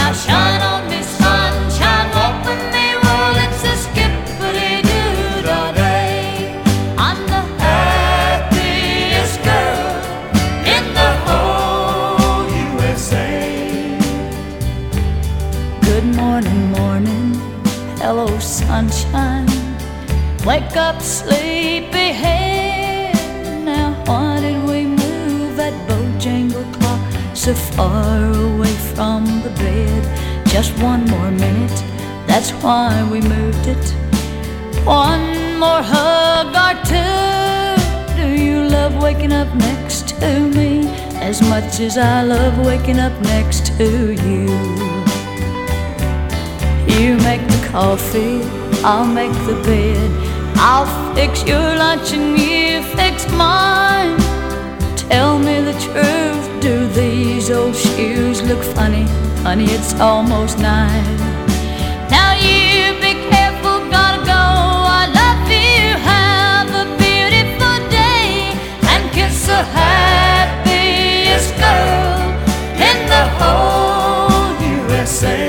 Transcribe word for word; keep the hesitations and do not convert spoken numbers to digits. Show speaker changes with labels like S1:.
S1: Now shine on me, sunshine, walk with me, well, it's a skippity-doo-dah-day. I'm the happiest girl in the whole U S A. Good morning, morning, hello, sunshine. Wake up, sleepyhead. Now why did we move that Bojangle clock so far away from the bed? Just one more minute, that's why we moved it. One more hug or two. Do you love waking up next to me as much as I love waking up next to you? You make the coffee, I'll make the bed. I'll fix your lunch and you fix mine. Tell me the truth, do these old shoes look funny? Honey, it's almost nine. Now you be careful, gotta go. I love you, have a beautiful day, and kiss the happiest girl in the whole U S A.